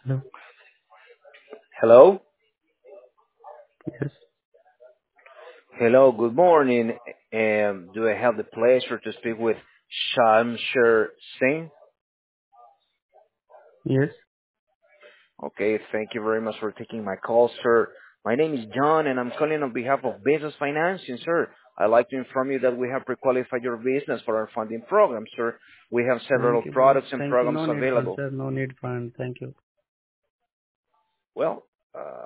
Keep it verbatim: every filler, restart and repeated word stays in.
Hello. Hello? Yes. Hello, good morning. Um, do I have the pleasure to speak with Shamsher Singh? Yes. Okay, thank you very much for taking my call, sir. My name is John, and I'm calling on behalf of Business Financing, sir. I'd like to inform you that we have pre-qualified your business for our funding program, sir. We have several Thank you, bro. products and Thank you. programs No need fund, available. sir. No need fund. Thank you. Well,